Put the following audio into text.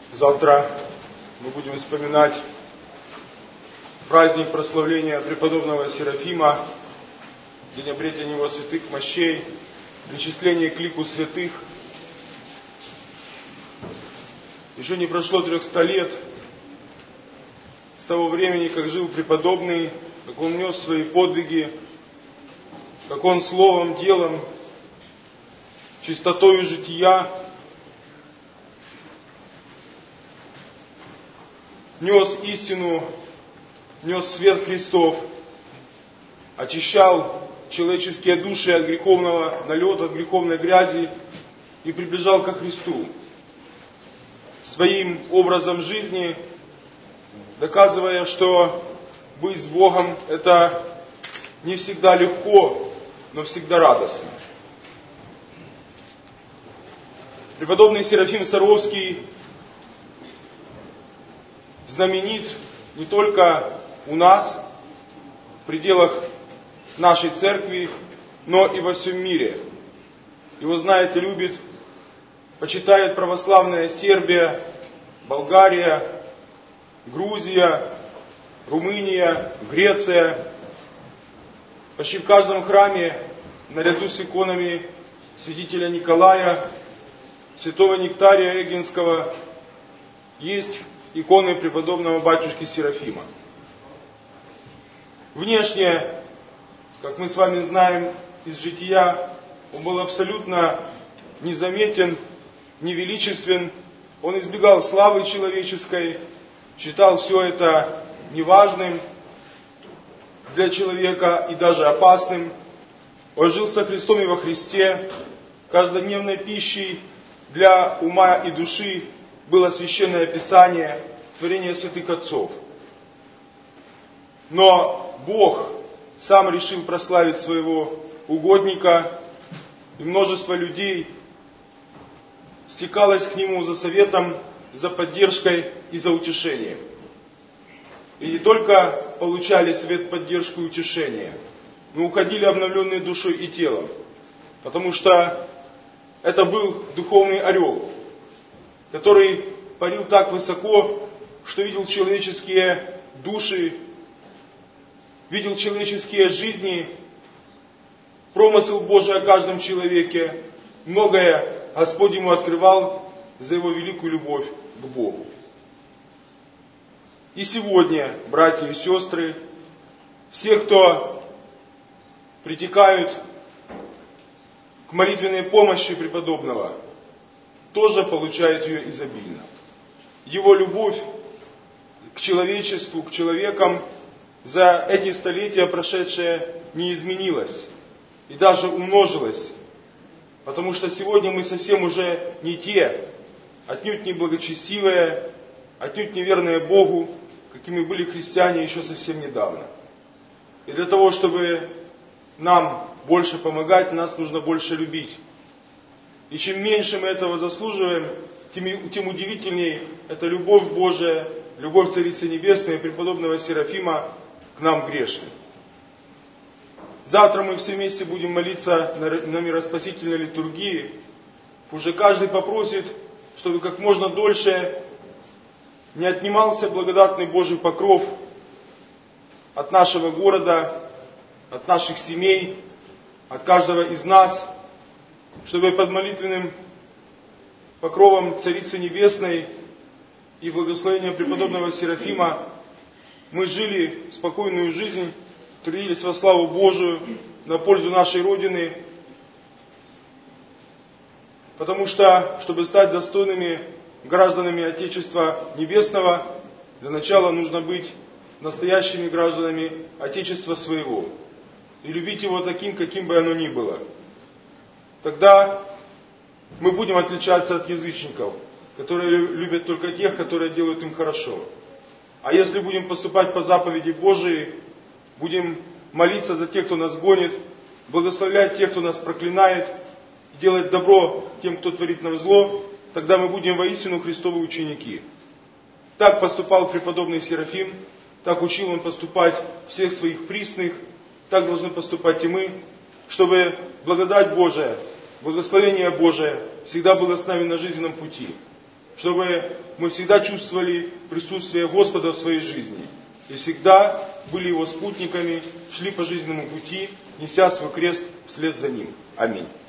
Завтра мы будем вспоминать праздник прославления преподобного Серафима, день обретения его святых мощей, причисление к лику святых. Еще не прошло 300 лет с того времени, как жил преподобный, как он нес свои подвиги, как он словом, делом, чистотою жития нес истину, нес свет Христов, очищал человеческие души от греховного налета, от греховной грязи и приближал ко Христу своим образом жизни, доказывая, что быть с Богом это не всегда легко, но всегда радостно. Преподобный Серафим Саровский знаменит не только у нас, в пределах нашей церкви, но и во всем мире. Его знает и любит, почитает православная Сербия, Болгария, Грузия, Румыния, Греция. Почти в каждом храме, наряду с иконами святителя Николая, святого Нектария Эгинского, есть иконы преподобного батюшки Серафима. Внешне, как мы с вами знаем из жития, он был абсолютно незаметен, невеличествен. Он избегал славы человеческой, считал все это неважным для человека и даже опасным. Он жил со Христом и во Христе. Каждодневной пищей для ума и души было священное Писание, творение святых отцов. Но Бог сам решил прославить своего угодника, и множество людей стекалось к нему за советом, за поддержкой и за утешением. И не только получали совет, поддержку и утешение, но уходили обновленные душой и телом, потому что это был духовный орел, который парил так высоко, что видел человеческие души, видел человеческие жизни, промысел Божий о каждом человеке. Многое Господь ему открывал за его великую любовь к Богу. И сегодня, братья и сестры, все, кто притекают к молитвенной помощи преподобного, тоже получают ее изобильно. Его любовь к человечеству, к человекам за эти столетия прошедшие не изменилась и даже умножилась, потому что сегодня мы совсем уже не те, отнюдь не благочестивые, отнюдь не верные Богу, какими были христиане еще совсем недавно. И для того, чтобы нам больше помогать, нас нужно больше любить. И чем меньше мы этого заслуживаем, тем удивительнее эта любовь Божия, любовь Царицы Небесной и преподобного Серафима к нам грешным. Завтра мы все вместе будем молиться на мироспасительной литургии. Уже каждый попросит, чтобы как можно дольше не отнимался благодатный Божий покров от нашего города, от наших семей, от каждого из нас, чтобы под молитвенным покровом Царицы Небесной и благословением преподобного Серафима мы жили спокойную жизнь, трудились во славу Божию, на пользу нашей Родины, потому что, чтобы стать достойными гражданами Отечества Небесного, для начала нужно быть настоящими гражданами Отечества своего и любить его таким, каким бы оно ни было. Тогда мы будем отличаться от язычников, которые любят только тех, которые делают им хорошо. А если будем поступать по заповеди Божией, будем молиться за тех, кто нас гонит, благословлять тех, кто нас проклинает, делать добро тем, кто творит нам зло, тогда мы будем воистину Христовы ученики. Так поступал преподобный Серафим, так учил он поступать всех своих присных, так должны поступать и мы, чтобы благодать Божия, благословение Божие всегда было с нами на жизненном пути. чтобы мы всегда чувствовали присутствие Господа в своей жизни и всегда были Его спутниками, шли по жизненному пути, неся свой крест вслед за Ним. Аминь.